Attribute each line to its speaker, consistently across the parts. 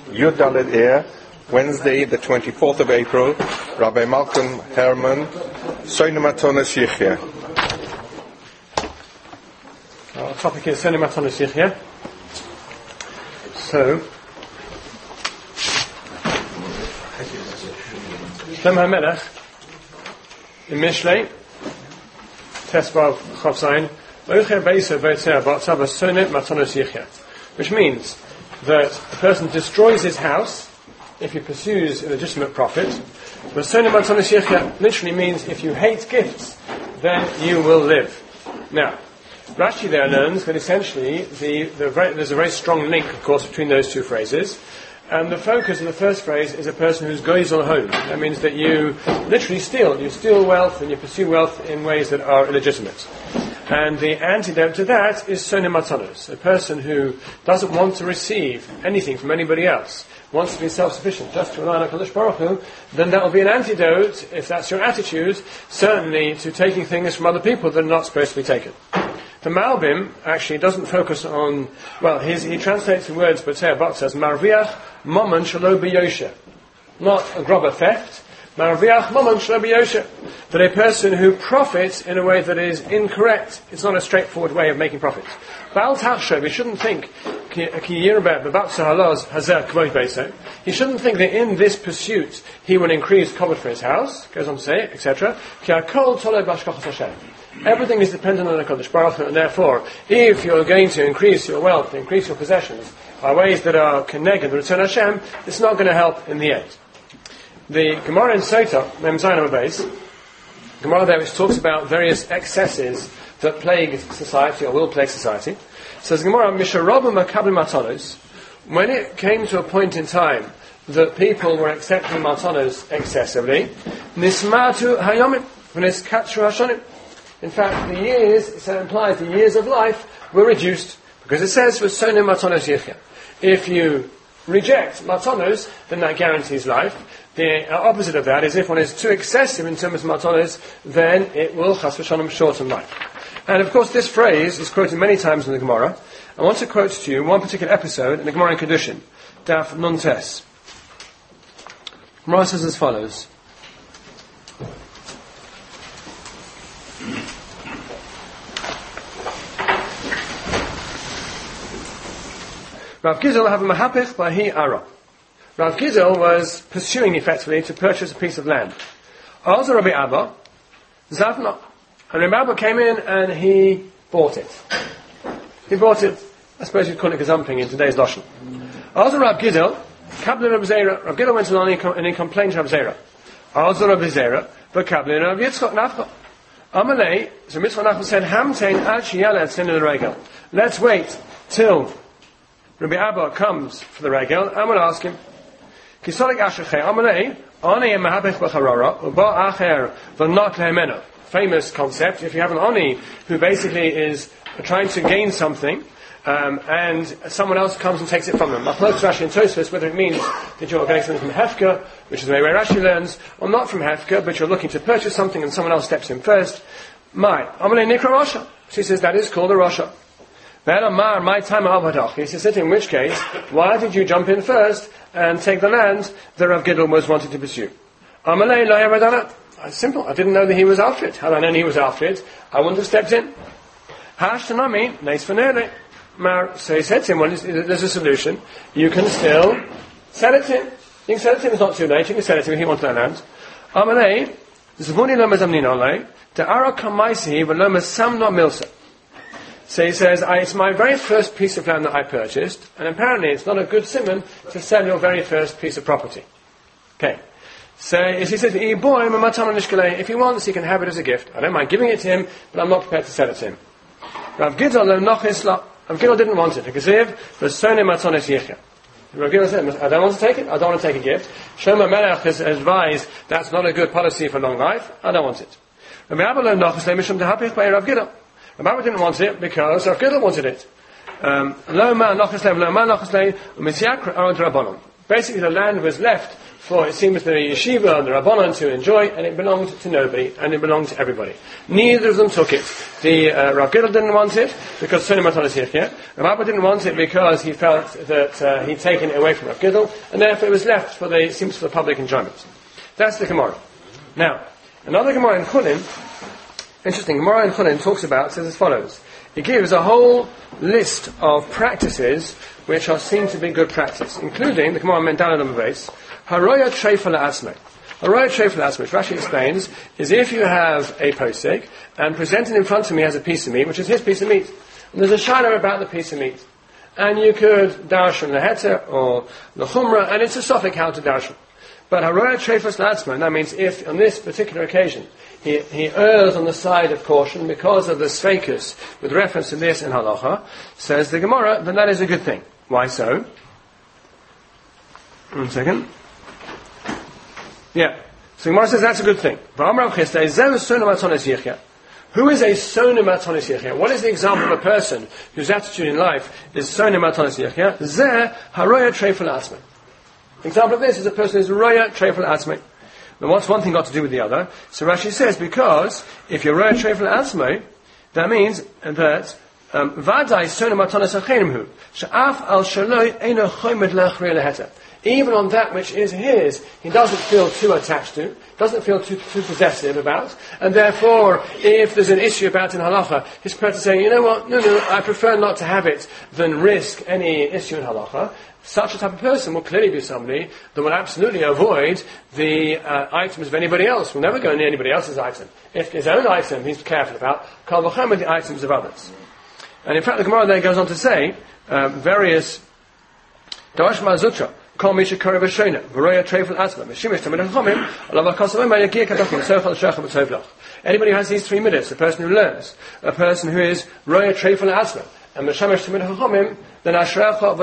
Speaker 1: Yud Daled Eir, Wednesday, the 24th of April, Rabbi Malcolm Herman, Soine Matonos Yichya.
Speaker 2: Our topic is Soine Matonos Yichya. So, Shlomo HaMelech in Mishlei, Tesvav Chav Zayin, Ocher Beiso V'Yotzer B'Atzav Soine Matonos Yichya, which means that a person destroys his house if he pursues illegitimate profit. But Soine Matonos Yichya literally means if you hate gifts, then you will live. Now, Rashi there learns that essentially there's a very strong link, of course, between those two phrases. And the focus of the first phrase is a person who's goizel home. That means that you literally steal. You steal wealth and you pursue wealth in ways that are illegitimate. And the antidote to that is Soine Matonos, a person who doesn't want to receive anything from anybody else, wants to be self-sufficient, just to rely on HaKadosh Baruch Hu, then that will be an antidote, if that's your attitude, certainly to taking things from other people that are not supposed to be taken. The Malbim actually doesn't focus on, he translates the words B'Tzei Box as Marviach Momon Shelo B'Yosher. Not a grubber theft, Marviach Momon Shelo B'Yosher. That a person who profits in a way that is incorrect, it's not a straightforward way of making profit. Ba'al Tachshov, he shouldn't think, he shouldn't think that in this pursuit he will increase covet for his house, goes on to say, etc. Everything is dependent on the HaKadosh Baruch Hu, and therefore, if you're going to increase your wealth, increase your possessions, by ways that are connected with Return Hashem, it's not going to help in the end. The Gemara in Sotah, Mem Zayin Beis, Gemara there which talks about various excesses that plague society, or will plague society, says Gemara, Misharabim Makablim Matanos, when it came to a point in time that people were accepting Matanos excessively, Nismatu Hayomim, when it's Katru Hashonim. In fact, the years, so it implies the years of life were reduced, because it says, Soine Matonos Yichya. If you reject Matanos, then that guarantees life. The opposite of that is if one is too excessive in terms of Matanos, then it will Chas v'Shalom shorten life. And of course this phrase is quoted many times in the Gemara. I want to quote to you one particular episode in the Gemara in Kedushin, Daf Nun Tes. Gemara says as follows. Rav Gizl have a mahapich bahi ara. Rav Gizl was pursuing effectively to purchase a piece of land. Also Rabbi Abba, Zavna. And Rabbi Abba came in and he bought it. He bought it, I suppose you'd call it gazumping in today's Lashon. Also Rav Gizl, Kabli Rav Zera. Rav Gizl went along and he complained to Rav Zera. Also Rav Zera, but Kabli Rav Yitzchak Nafcha. Amalei, so Mitzvah Nachman said, Hamtein ad shiyala at the regel. Let's wait till Rabbi Abba comes for the regel. I'm going to ask him, Kisolik Ashachei, Amalei, Ani Mahabech Bacharara, Uba Acher, V'not Lehemena. Famous concept. If you have an Ani who basically is trying to gain something, and someone else comes and takes it from them. Machlokes Rashi and Tosfos, whether it means that you're getting something from Hefka, which is the way Rashi learns, or not from Hefka, but you're looking to purchase something and someone else steps in first. Amalei Nikra Rasha. She says that is called a Rasha. My time he says, in which case, why did you jump in first and take the land that Rav Gidl was wanting to pursue? It's simple. I didn't know that he was after it. Had I known he was after it, I wouldn't have stepped in. So he said to him, well, there's a solution. You can still sell it to him. You can sell it to him. It's not too late. You can sell it to him if he wants that land. So he says, it's my very first piece of land that I purchased, and apparently it's not a good simon to sell your very first piece of property. Okay. So he says, if he wants, he can have it as a gift. I don't mind giving it to him, but I'm not prepared to sell it to him. Rav Gidl didn't want it, because Rav Gidl said, I don't want to take it, I don't want to take a gift. Shlomo HaMelech has advised that's not a good policy for long life, I don't want it. Rabbi Abba didn't want it because Rav Gidl wanted it. Basically the land was left for it seems the yeshiva and the rabbanon to enjoy, and it belonged to nobody, and it belonged to everybody. Neither of them took it. The Rav Gidl didn't want it because Sonim Matanos Yechia. Rav Abba didn't want it because he felt that he'd taken it away from Rav Gidl, and therefore it was left for the public enjoyment. That's the Gemara. Now, another Gemara in Chulin, interesting, Gemara in Chulin says as follows. It gives a whole list of practices which are seen to be good practice, including the Gemara Mendana number base, Haroya Treifel Asme. Haroya Treifel Asme, which Rashi explains, is if you have a posek and presented in front of me as a piece of meat, which is his piece of meat, and there's a shayla about the piece of meat, and you could darshan leheter or lechumra, and it's a suffix how to darshan. But Haroya Treifel Asme, that means if on this particular occasion he errs on the side of caution because of the sveikus with reference to this in halacha, says the Gemara, then that is a good thing. Why so? 1 second. Yeah. So Gemara says that's a good thing. Who is a sonim matonis yechia? What is the example of a person whose attitude in life is sonim matonis yechia? Zeh haroya treifel asme. Example of this is a person who's roya treifel asme. Now what's one thing got to do with the other? So Rashi says, because if you're roya treifel asme, that means that vadai sonim matonis achenim she'af al shaloi eino chomed lechri leheta. Even on that which is his, he doesn't feel too attached to, doesn't feel too possessive about, and therefore, if there's an issue about in halacha, he's prepared to say, you know what, no, I prefer not to have it than risk any issue in halacha. Such a type of person will clearly be somebody that will absolutely avoid the items of anybody else, will never go near anybody else's item. If his own item he's careful about, kal v'chomer the items of others. And in fact, the Gemara then goes on to say, various Darash Mazutra, anybody who has these 3 minutes, a person who learns, a person who is roya treifel asma, and meshamesh tamid chachamim, then ashrecha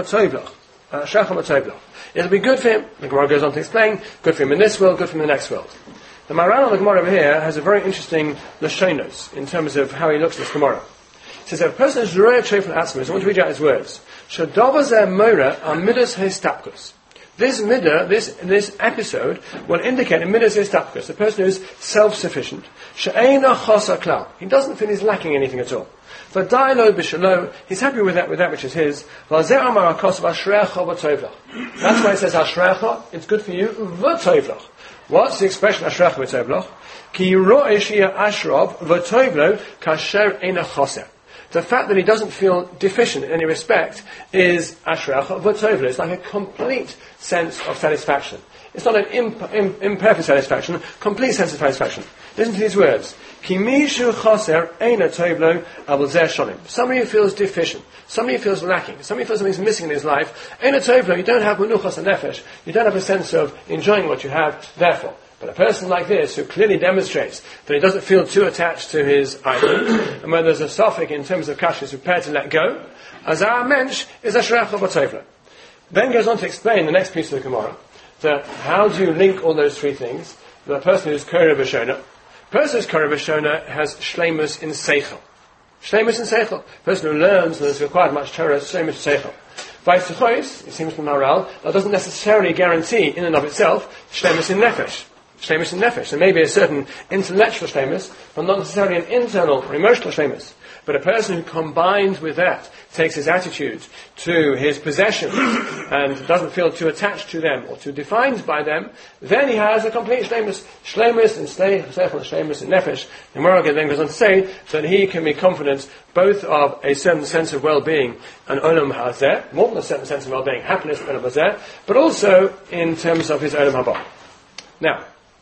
Speaker 2: v'tovlach. It'll be good for him. The Gemara goes on to explain, good for him in this world, good for him in the next world. The Maran of the Gemara over here has a very interesting lashonos in terms of how he looks at this Gemara. He says, if a person is roya treifel asma, I want to read out his words. Shadava zeh mora amidas hestapkus. This midah, this episode, will indicate a midah hestapkus, a person who is self-sufficient. She'ena chosa klal. He doesn't feel he's lacking anything at all. V'dailo b'shalo, he's happy with that which is his. V'azeh amar hakos v'ashrecha v'tovlach. That's why it says ashrecha, it's good for you, v'tovlach. What's the expression ashrecha v'tovlach? Ki ro'ish yeh ashrob v'tovlo kasher ena chosa. The fact that he doesn't feel deficient in any respect is ashrecha v'tovlo. It's like a complete sense of satisfaction. It's not an imperfect satisfaction, complete sense of satisfaction. Listen to these words. Ki mishu chaser eina tovlo avol zeh sholim. Somebody who feels deficient, somebody who feels lacking, somebody who feels something's missing in his life, eina tovlo, you don't have menuchas nefesh, you don't have a sense of enjoying what you have, therefore. But a person like this, who clearly demonstrates that he doesn't feel too attached to his items, and when there's a suffix in terms of cash, is prepared to let go, as our mensch is ashrecha v'tovlo. Then goes on to explain the next piece of the Gemara, that how do you link all those 3 things? The person who's Koreh B'Shona. Person who's Koreh B'Shona has shleimus in seichel. Shleimus in seichel. Person who learns and has required much Torah, shleimus in seichel. Vice versa, it seems from Maral, that doesn't necessarily guarantee in and of itself shleimus in nefesh. Shleimus in nefesh. There may be a certain intellectual shleimus, but not necessarily an internal or emotional shleimus. But a person who combined with that takes his attitude to his possessions and doesn't feel too attached to them or too defined by them, then he has a complete shleimus. Shleimus and shleimus and nefesh. And Moragad then goes on to say that he can be confident both of a certain sense of well-being and olam hazeh, more than a certain sense of well-being, happiness, olam hazeh, but also in terms of his olam haba. Now,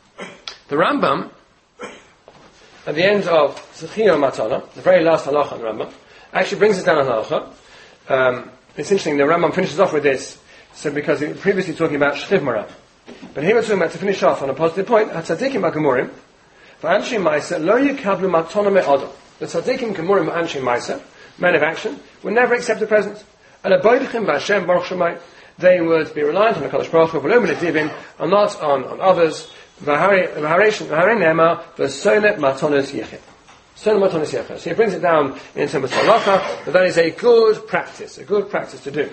Speaker 2: the Rambam, at the end of Zechiyah Matana, the very last halacha in the Rambam, actually brings us down a halacha. It's interesting, the Rambam finishes off with this, so because he was previously talking about Shchiv Mara. But here we're talking about, to finish off on a positive point, HaTzadikim HaGemurim, V'anshei Maisa, Lo Yikablu Matana Me'adam. The Tzadikim Gemurim V'anshei Maisa, men of action, would never accept a present. And Aboidachim V'Hashem Baruch Shemai, they would be reliant on the Kadosh Baruch Hu, V'lo Menedivim, and not on others. V'harei Ne'emar, V'sonet Matonos Yechid. So he brings it down in terms of halacha, that is a good practice to do.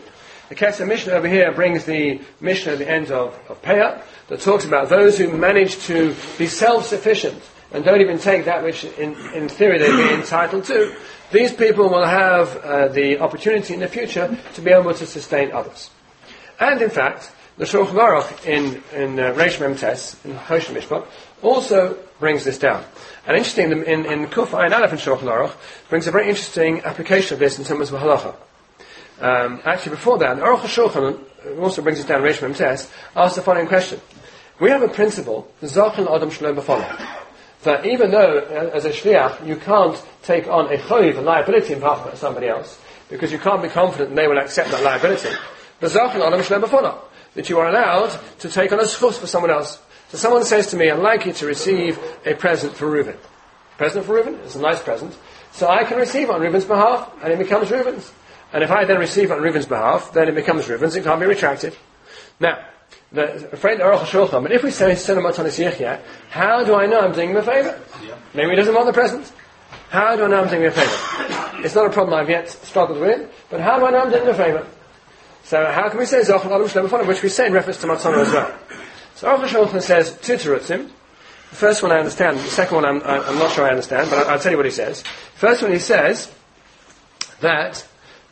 Speaker 2: The Kesef Mishnah over here brings the Mishnah at the end of Peah that talks about those who manage to be self-sufficient and don't even take that which in theory they'd be entitled to. These people will have the opportunity in the future to be able to sustain others. And in fact, the Shulchan Aruch in Reish Mem Tes, in Choshen Mishpat, also brings this down. And interesting, in Kuf Ayin Aleph in Shulchan Aruch, brings a very interesting application of this in terms of halacha. Actually, before that, Aruch HaShulchan also brings it down, Reish Mem Tes, asks the following question. We have a principle, Zachel Adam Shlo B'Foleh, that even though, as a shliach, you can't take on a choiv, a liability in behalf of somebody else, because you can't be confident that they will accept that liability, but Zachel Adam Shlo B'Foleh, that you are allowed to take on a schus for someone else. So someone says to me, I'd like you to receive a present for Reuven. Present for Reuven? It's a nice present. So I can receive it on Reuven's behalf, and it becomes Reuven's. And if I then receive it on Reuven's behalf, then it becomes Reuven's, it can't be retracted. Now, afraid the Aruch HaShulchan, but if we say Sona Matanis Yechia, how do I know I'm doing him a favor? Maybe he doesn't want the present. How do I know I'm doing him a favor? It's not a problem I've yet struggled with, but how do I know I'm doing him a favor? So how can we say Zachel Adam Shlo B'Foleh, which we say in reference to Matzana as well? So Aruch HaShulchan says two terutzim. The first one I understand, the second one I'm not sure I understand, but I'll tell you what he says. First one he says that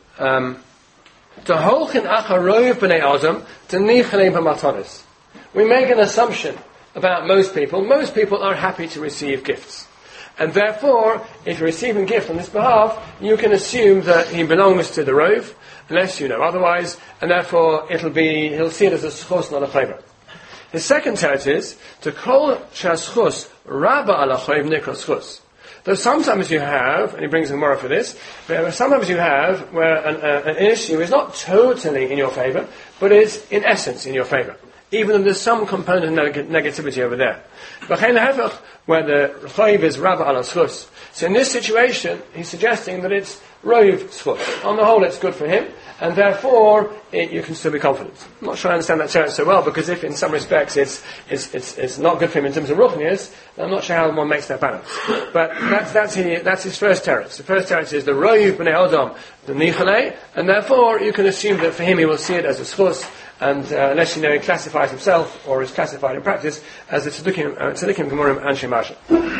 Speaker 2: we make an assumption about most people. Most people are happy to receive gifts. And therefore, if you're receiving a gift on his behalf, you can assume that he belongs to the rov, unless you know otherwise, and therefore he'll see it as a schus, not a favor. His second teretz is to call shaschus rabba ala choiv nikra schus. Though sometimes you have, and he brings a Gemara for this, sometimes you have where an issue is not totally in your favor, but is in essence in your favor, even though there's some component of negativity over there. Where the choiv is rabba ala schus. So in this situation, he's suggesting that it's rov schus. On the whole, it's good for him, and therefore you can still be confident. I'm not sure I understand that teretz so well, because if in some respects it's not good for him in terms of ruchnius, I'm not sure how one makes that balance. But that's his first teretz. The first teretz is the rov b'nei adam the nichalei, and therefore you can assume that for him he will see it as a schus, and unless he classifies himself or is classified in practice as the tzaddikim gemurim anshe masha.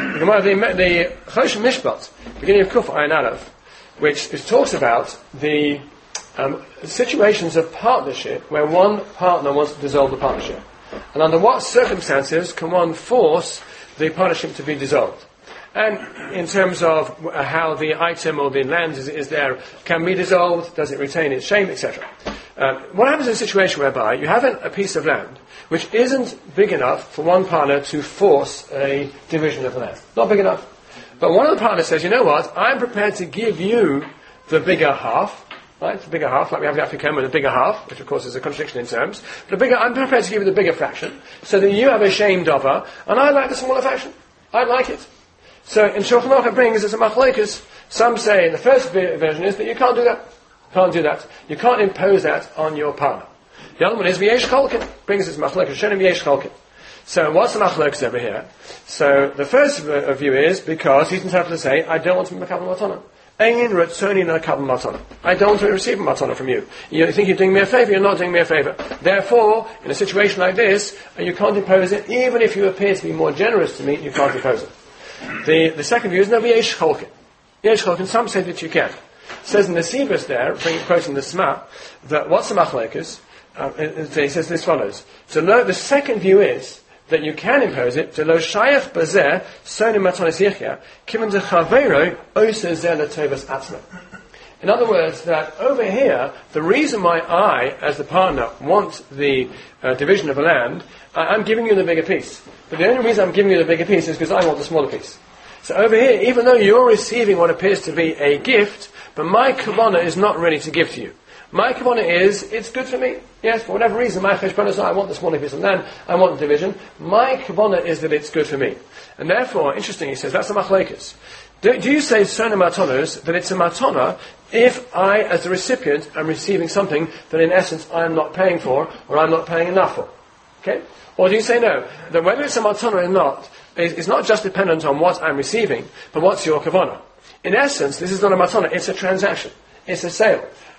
Speaker 2: The Choshen Mishpat, beginning of Kuf Ayin Aleph, which talks about the situations of partnership where one partner wants to dissolve the partnership, and under what circumstances can one force the partnership to be dissolved, and in terms of how the item or the land is there can be dissolved, does it retain its shame, etc. What happens in a situation whereby you have a piece of land which isn't big enough for one partner to force a division of the land, not big enough, but one of the partners says, you know what, I'm prepared to give you the bigger half. Right, the bigger half, like we have the African with the bigger half, which of course is a contradiction in terms. But I'm prepared to give you the bigger fraction, so that you have a shamed of her, and I like the smaller fraction. I like it. So in Shulchan Aruch it brings as a machlokes. Some say in the first version is that you can't do that. Can't do that. You can't impose that on your partner. The other one is v'yesh cholkin. Brings as machlokes. Shenim v'yesh cholkin. So what's the machlokes over here? So the first view is because he's entitled to say, I don't want to be makabel matana. I don't want to receive a matana from you. You think you're doing me a favor, you're not doing me a favor. Therefore, in a situation like this, you can't impose it, even if you appear to be more generous to me, you can't impose it. The second view is no v'yesh cholkin. Yesh cholkin, some say that you can. It says in the Sivas there, quoting the Sma, that what's the machlokes? He says this follows. So the second view is that you can impose it to lo shayach bazeh soni matanis yichya kiven de chavero oser zeh letovas atzma. In other words, that over here, the reason why I, as the partner, want the division of the land, I'm giving you the bigger piece. But the only reason I'm giving you the bigger piece is because I want the smaller piece. So over here, even though you're receiving what appears to be a gift, but my kavanah is not ready to give to you. My kavanah is, it's good for me. Yes, for whatever reason, my cheshbon is, I want the smaller piece of land, I want the division. My kavanah is that it's good for me. And therefore, interesting, he says, that's a machlekes. Do you say sona matonos, that it's a matona, if I, as the recipient, am receiving something that in essence I am not paying for, or I'm not paying enough for? Okay? Or do you say no, that whether it's a matona or not, is not just dependent on what I'm receiving, but what's your kavanah? In essence, this is not a matana, it's a transaction. It's a sale.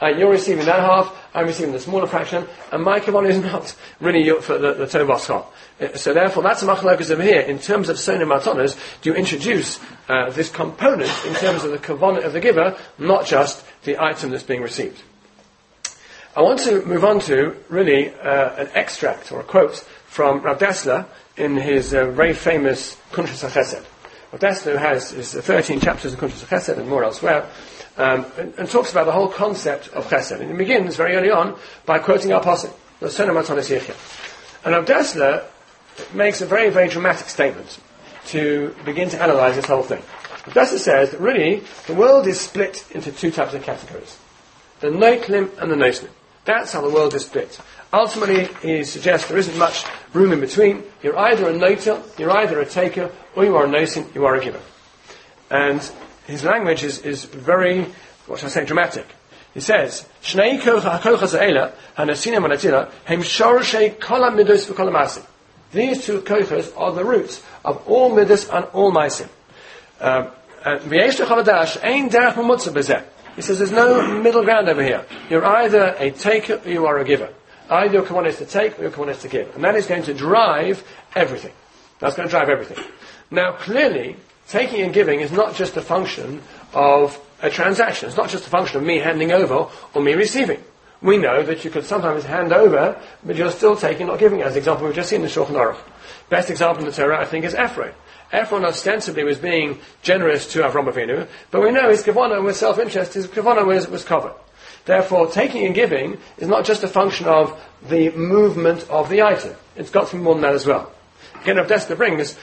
Speaker 2: You're receiving that half, I'm receiving the smaller fraction, and my kavanah is not really for the tov v'schar. So therefore, that's a machlokas over here. In terms of sonim matanos, do you introduce this component in terms of the kavanah of the giver, not just the item that's being received? I want to move on to really an extract or a quote from Rav Dessler in his very famous Kuntres HaChesed. Rav Dessler has his 13 chapters of Kuntres HaChesed and more elsewhere, and talks about the whole concept of Chesed. And he begins very early on by quoting our pasuk, the Sonim Matanos Yichya. And Rav Dessler makes a very, very dramatic statement to begin to analyze this whole thing. Rav Dessler says that really the world is split into two types of categories: the Noitlim and the Noslim. That's how the world is split. Ultimately, he suggests there isn't much room in between. You're either a notel, you're either a taker, or you are a nosin, you are a giver. And his language is very, what shall I say, dramatic. He says, Shnei kochas ha'ela, ha'nesina manatila, hem shorshei kol ha'midos v'kol ha'masim. These two kochas are the roots of all midos and all masim. V'yesh l'chavadash, ein derech mamutza b'zeh. He says there's no middle ground over here. You're either a taker or you are a giver. Either your kavanah is to take or your kavanah is to give. And that is going to drive everything. That's going to drive everything. Now clearly, taking and giving is not just a function of a transaction. It's not just a function of me handing over or me receiving. We know that you could sometimes hand over, but you're still taking, not giving. As the example we've just seen in the Shulchan Aruch. Best example in the Torah, I think, is Ephron. Ephron ostensibly was being generous to Avram Avinu, but we know his kavanah was self-interest, his kavanah was covered. Therefore, taking and giving is not just a function of the movement of the item. It's got to be more than that as well. Again, Rav Dessler brings,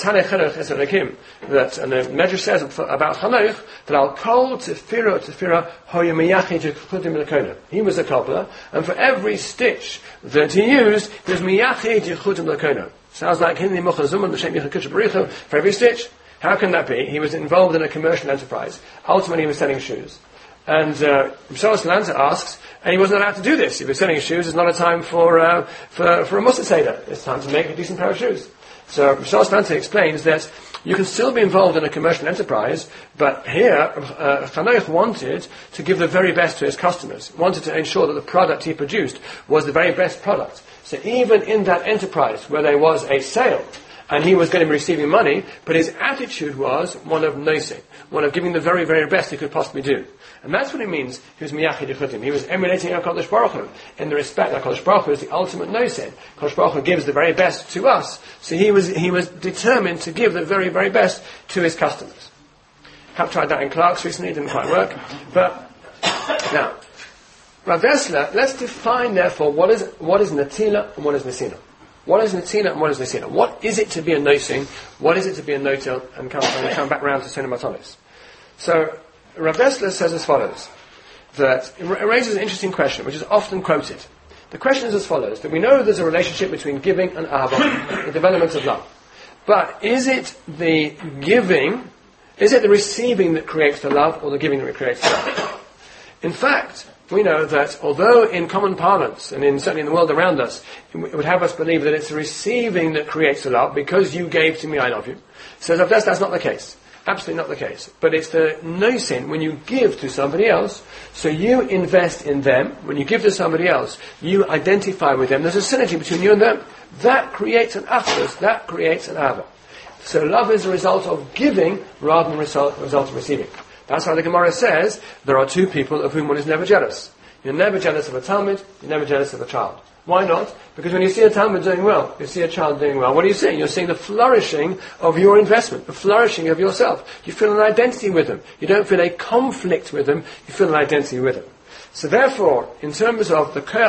Speaker 2: that, and the Medrash says about Chanoch, that al kol tefira hoyu miyachid yichudim l'kono. He was a cobbler, and for every stitch that he used, he was miyachid yichudim l'kono. Sounds like Hinni Muchazum and the Shem Yichud Barichu for every stitch. How can that be? He was involved in a commercial enterprise. Ultimately, he was selling shoes. And Mshalas Lanza asks, and he wasn't allowed to do this. If you're selling shoes, it's not a time for a Mussar Seder. It's time to make a decent pair of shoes. So Mshalas Lanza explains that you can still be involved in a commercial enterprise, but here, Chanoch wanted to give the very best to his customers. Wanted to ensure that the product he produced was the very best product. So even in that enterprise where there was a sale, and he was going to be receiving money, but his attitude was one of nosing, one of giving the very, very best he could possibly do. And that's what it means, he was miyachid yichudim. He was emulating HaKadosh Baruch Hu, in the respect that HaKadosh Baruch Hu is the ultimate nosing. HaKadosh Baruch Hu gives the very best to us, so he was determined to give the very, very best to his customers. Have tried that in Clark's recently, it didn't quite work. But, now, Rav Dessler, let's define therefore what is Natila and what is Nesina. What is Natila and what is Nesina? What is it to be a nosing? What is it to be a notel? And we'll come back round to Sonim Matanos. So, Rav Dessler says as follows, that it raises an interesting question, which is often quoted. The question is as follows, that we know there's a relationship between giving and ahava, the development of love. But is it the giving, is it the receiving that creates the love, or the giving that creates the love? In fact, we know that although in common parlance, and certainly in the world around us, it would have us believe that it's the receiving that creates the love, because you gave to me, I love you. So that's not the case. Absolutely not the case. But it's the nosin, when you give to somebody else, so you invest in them. When you give to somebody else, you identify with them. There's a synergy between you and them. That creates an achdus, that creates an ahava. So love is a result of giving rather than a result of receiving. That's why the Gemara says there are two people of whom one is never jealous. You're never jealous of a Talmud, you're never jealous of a child. Why not? Because when you see a Talmud doing well, you see a child doing well, what are you seeing? You're seeing the flourishing of your investment, the flourishing of yourself. You feel an identity with them. You don't feel a conflict with them, you feel an identity with them. So therefore, in terms of the Koach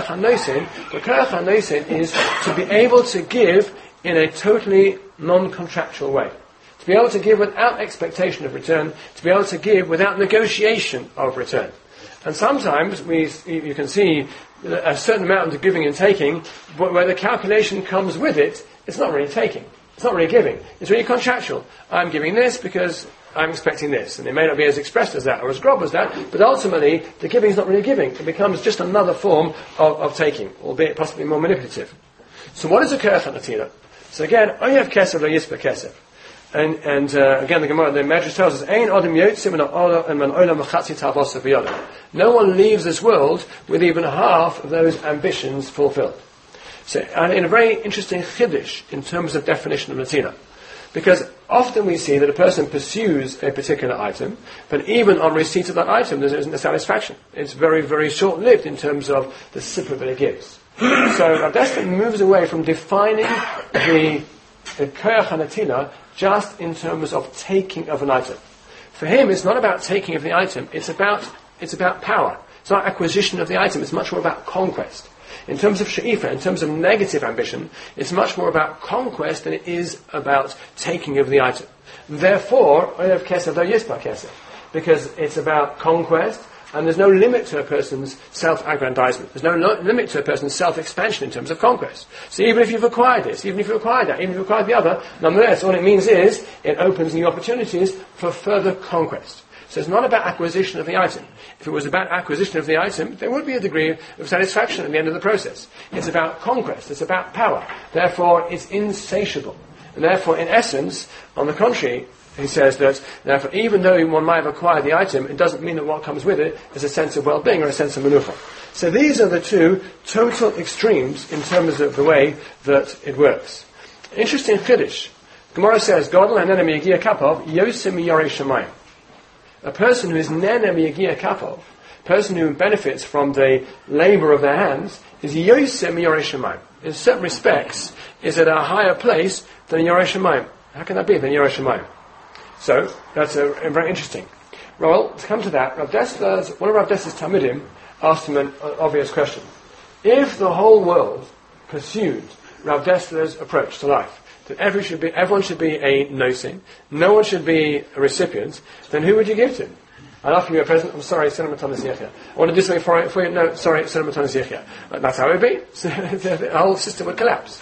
Speaker 2: HaNosin is to be able to give in a totally non-contractual way. To be able to give without expectation of return, to be able to give without negotiation of return. And sometimes you can see a certain amount of giving and taking, but where the calculation comes with it, it's not really taking. It's not really giving. It's really contractual. I'm giving this because I'm expecting this. And it may not be as expressed as that or as grob as that, but ultimately the giving is not really giving. It becomes just another form of taking, albeit possibly more manipulative. So what is a koach hanatila? So again, oyev kesef lo yispa kesef. And again, the Gemara, the Medrash tells us, "Ein adam yotzim min ha'olam v'chatzi tavosav b'yadav." No one leaves this world with even half of those ambitions fulfilled. So, and in a very interesting chiddush in terms of definition of Natina. Because often we see that a person pursues a particular item, but even on receipt of that item, there isn't a satisfaction. It's very, very short-lived in terms of the sipur that it gives. So Rav Dessler moves away from defining the koyach hanatila just in terms of taking of an item. For him, it's not about taking of the item, it's about power. It's not acquisition of the item, it's much more about conquest. In terms of she'ifa, in terms of negative ambition, it's much more about conquest than it is about taking of the item. Therefore, because it's about conquest, and there's no limit to a person's self-aggrandizement. There's no limit to a person's self-expansion in terms of conquest. So even if you've acquired this, even if you've acquired that, even if you've acquired the other, nonetheless, all it means is it opens new opportunities for further conquest. So it's not about acquisition of the item. If it was about acquisition of the item, there would be a degree of satisfaction at the end of the process. It's about conquest. It's about power. Therefore, it's insatiable. And therefore, in essence, on the contrary, he says that, therefore, even though one might have acquired the item, it doesn't mean that what comes with it is a sense of well-being or a sense of menucha. So these are the two total extremes in terms of the way that it works. Interesting chiddush. Gemara says, Godel and enemy Yagia Kapov, Yosim Yorei Shemayim. A person who is nene miyagia kapov, a person who benefits from the labor of their hands, is yosem yorei shemayim. In certain respects, is at a higher place than yorei shemayim. How can that be than yorei shemayim? So that's a very interesting. Well, to come to that, one of Rav Dessler's Talmidim asked him an obvious question: if the whole world pursued Rav Dessler's approach to life, that everyone should be a nosing, no one should be a recipient, then who would you give to? I'll offer you a present. I'm sorry, Seder Matanos Yechia. I want to do something for you. No, sorry, Seder Matanos Yechia. That's how it would be. The whole system would collapse.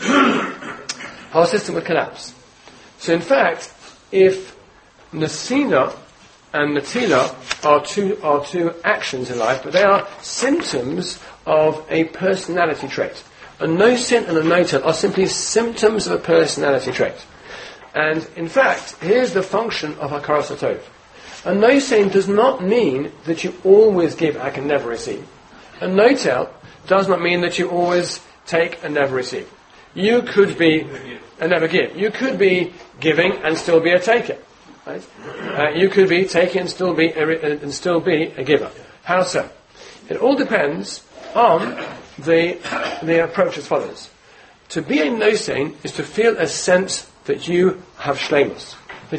Speaker 2: So in fact, if Nasina and Natila are two actions in life, but they are symptoms of a personality trait. A no-sin and a no-tell are simply symptoms of a personality trait. And in fact, here's the function of Hakaras HaTov. A no-sin does not mean that you always give and can never receive. A no-tell does not mean that you always take and never receive. You could be and never give. You could be giving and still be a taker. Right? You could be taking and still be a giver. How so? It all depends on the approach as follows. To be a no-sain is to feel a sense that you have shleimus.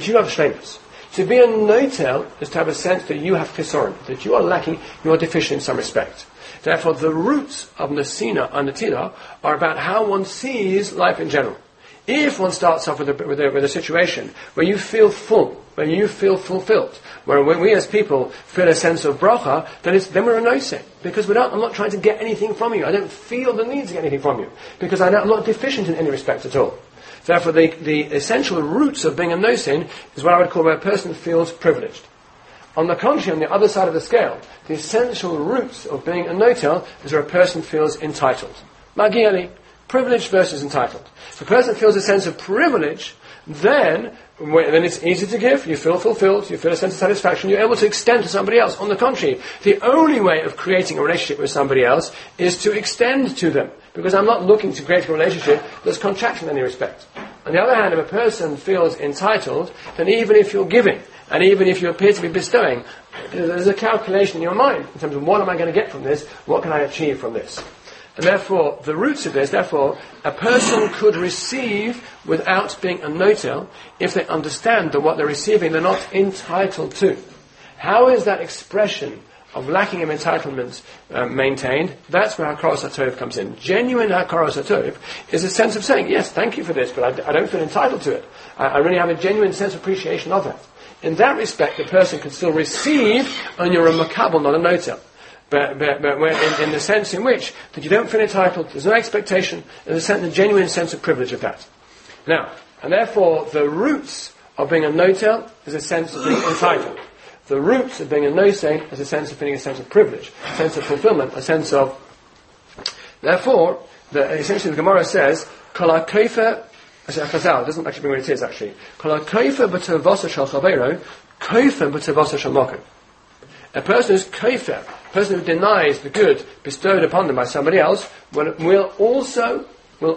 Speaker 2: To be a no-tell is to have a sense that you have chisoron, that you are lacking, you are deficient in some respect. Therefore, the roots of Nasina and Natila are about how one sees life in general. If one starts off with a situation where you feel full, where you feel fulfilled, where when we as people feel a sense of bracha, then we're a no-sin. Because I'm not trying to get anything from you. I don't feel the need to get anything from you. Because I'm not deficient in any respect at all. Therefore, the essential roots of being a no-sin is what I would call where a person feels privileged. On the contrary, on the other side of the scale, the essential roots of being a no-tell is where a person feels entitled. Magiali. Privileged versus entitled. If a person feels a sense of privilege, then it's easy to give, you feel fulfilled, you feel a sense of satisfaction, you're able to extend to somebody else. On the contrary, the only way of creating a relationship with somebody else is to extend to them. Because I'm not looking to create a relationship that's contracted in any respect. On the other hand, if a person feels entitled, then even if you're giving, and even if you appear to be bestowing, there's a calculation in your mind in terms of what am I going to get from this, what can I achieve from this. And therefore, the roots of this, a person could receive without being a no-tell if they understand that what they're receiving they're not entitled to. How is that expression of lacking of entitlement maintained? That's where Hakaras HaTov comes in. Genuine Hakaras HaTov is a sense of saying, yes, thank you for this, but I don't feel entitled to it. I really have a genuine sense of appreciation of that. In that respect, the person can still receive, and you're a makabel, not a no-tell. But in the sense in which that you don't feel entitled, there's no expectation, there's a genuine sense of privilege of that. Now, and therefore, the roots of being a no-tell is a sense of being entitled. The roots of being a no-sain is a sense of feeling a sense of privilege, a sense of fulfillment, a sense of... Therefore, essentially the Gemara says, Kol ha-kofer Actually, Chazal, it doesn't actually mean what it is, actually. Kol ha-kofer b'tovasa shel chaveiro, kofer b'tovasa shel mokem. A person who's kofer, a person who denies the good bestowed upon them by somebody else, will also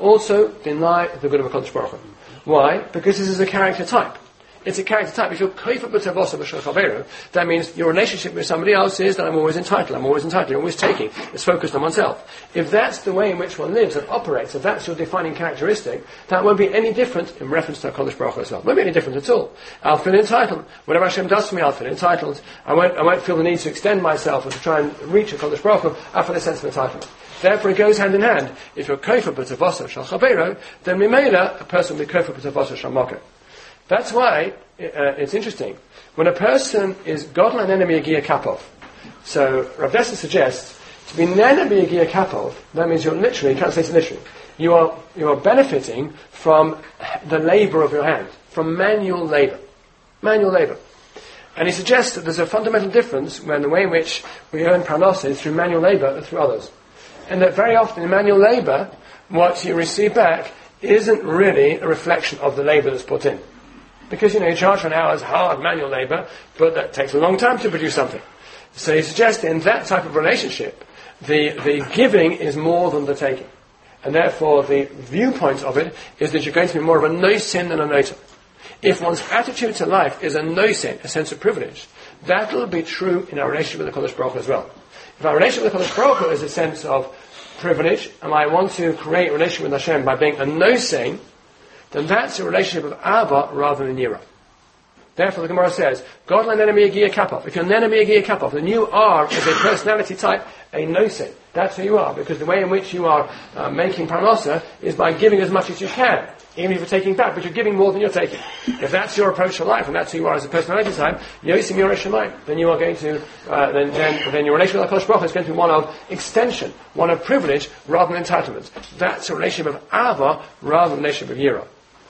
Speaker 2: deny the good of HaKadosh Baruch Hu. Why? Because this is a character type. It's a character type. If you're kofer b'tovasa shel chaveiro, that means your relationship with somebody else is that I'm always entitled, you're always taking. It's focused on oneself. If that's the way in which one lives and operates, if that's your defining characteristic, that won't be any different in reference to HaKadosh Baruch Hu as well. It won't be any different at all. I'll feel entitled. Whatever Hashem does for me, I'll feel entitled. I won't feel the need to extend myself or to try and reach HaKadosh Baruch Hu. I'll feel a sense of entitlement. Therefore, it goes hand in hand. If you're kofer b'tovasa shel chaveiro, then Mimela, a person will be kofer b'tovasa shel mokem. That's why it's interesting. When a person is godly and enemy Agia Kapov, so Rav Dessler suggests to be Nena Agia Kapov, that means you're literally, translated literally, you are benefiting from the labour of your hand, from manual labour. Manual labour. And he suggests that there's a fundamental difference when the way in which we earn parnasa is through manual labour and through others. And that very often in manual labour, what you receive back isn't really a reflection of the labour that's put in. Because, you charge for an hour's hard manual labour, but that takes a long time to produce something. So he suggests in that type of relationship, the giving is more than the taking. And therefore, the viewpoint of it is that you're going to be more of a no-sin than a nota. If one's attitude to life is a no-sin, a sense of privilege, that will be true in our relationship with the Kodesh Baruch Hu as well. If our relationship with the Kodesh Baruch Hu is a sense of privilege, and I want to create a relationship with Hashem by being a no-sin, then that's a relationship of Ava rather than Yira. Therefore, the Gemara says, God la nenemi Agia Kapov. If you're nenemi Agia Kapov, then you are, as a personality type, a no-sin. That's who you are, because the way in which you are making parnasa is by giving as much as you can, even if you're taking back, but you're giving more than you're taking. If that's your approach to life, and that's who you are as a personality type, Yosim Yoresh Shamayim, then you are going to, then your relationship with HaKadosh Baruch Hu is going to be one of extension, one of privilege, rather than entitlement. That's a relationship of Ava, rather than a relationship of Yira.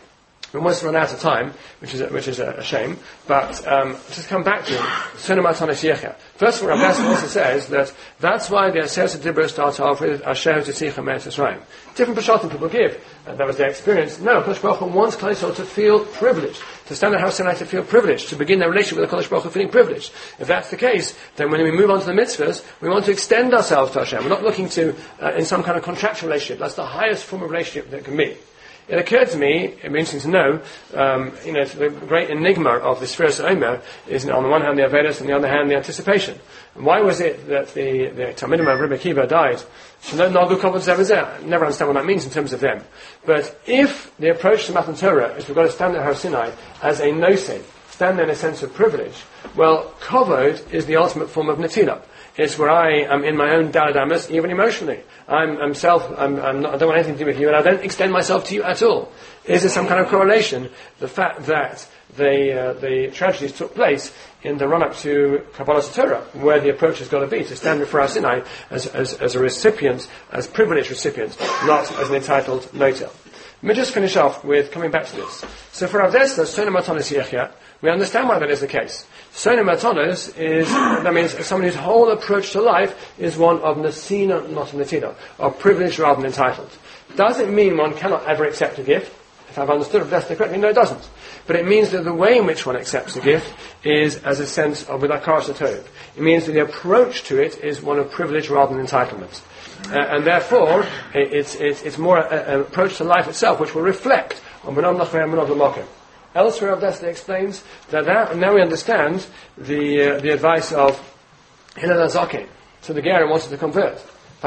Speaker 2: We almost run out of time, which is a shame. But just come back to Sona Matanos Yecha. First of all, Rav Dessler also says that that's why the Aseret Dibur starts off with Asher Tzitzicha Me'eretz Yisrael. Different pashatim people give. That was their experience. No, Kodesh Baruch Hu wants Klal Yisrael to feel privileged, to stand at Har Sinai to feel privileged, to begin their relationship with the Kodesh Baruch Hu feeling privileged. If that's the case, then when we move on to the mitzvahs, we want to extend ourselves to Hashem. We're not looking to in some kind of contractual relationship. That's the highest form of relationship that can be. It occurred to me, it'd be interesting to know, the great enigma of the Sfiras Omer is, on the one hand, the Avedas, and on the other hand, the anticipation. And why was it that the Talmidim of Rebbe Akiva died? Never understand what that means in terms of them. But if the approach to Matan Torah is we've got to stand at Har Sinai as a no-sin, stand there in a sense of privilege, well, Kavod is the ultimate form of Netilah. It's where I am in my own daladamas, even emotionally. I don't want anything to do with you, and I don't extend myself to you at all. Is there some kind of correlation? The fact that the tragedies took place in the run-up to Kabbalah Torah, where the approach has got to be to stand before Har Sinai as a recipient, as privileged recipient, not as an entitled notel. Let me just finish off with coming back to this. So for Rav Dessler, Sona Matanos Yechia, we understand why that is the case. Sona Matanos that means someone whose whole approach to life is one of Nesina, not Netina, of privilege rather than entitled. Does it mean one cannot ever accept a gift? If I've understood Rav Dessler correctly, no, it doesn't. But it means that the way in which one accepts a gift is as a sense of with Akar Satov. It means that the approach to it is one of privilege rather than entitlement. And therefore, it's more an approach to life itself, which will reflect on Benam Nachmei and Benam L'Mokem. Elsewhere, Rav Dessler explains that now we understand the advice of Hillel HaZaken to the Ger who wanted to convert.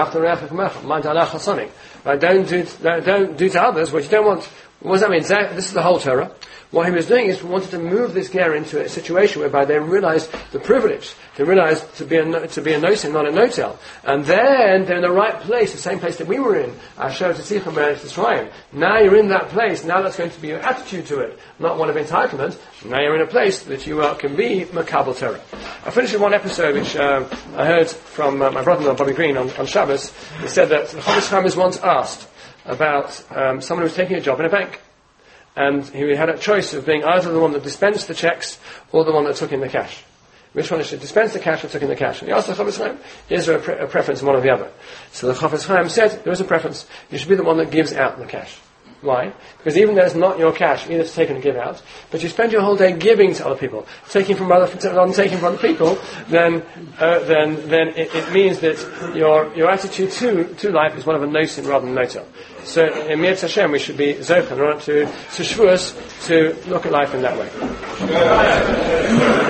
Speaker 2: Right, don't do to others what you don't want. What does that mean? This is the whole Torah. What he was doing is he wanted to move this ger into a situation whereby they realized the privilege. They realized to be a no-sin, not a no-tell. And then they're in the right place, the same place that we were in. Asher Tzitzicha Me'eretz Yisrael. Now you're in that place. Now that's going to be your attitude to it, not one of entitlement. Now you're in a place that you can be Makabel Torah. I finished with one episode which I heard from my brother-in-law Bobby Green on Shabbos. He said that the Chofetz Chaim was once asked about someone who was taking a job in a bank. And he had a choice of being either the one that dispensed the checks or the one that took in the cash. Which one should dispense the cash or took in the cash? And he asked the Chofetz Chaim, is there a preference in one or the other? So the Chofetz Chaim said, there is a preference. You should be the one that gives out the cash. Why? Because even though it's not your cash, either to take and give out, but you spend your whole day giving to other people, taking from other people, then it means that your attitude to life is one of a nosin rather than notel. So in Mir Hashem we should be zochen in order to Shavuos to look at life in that way.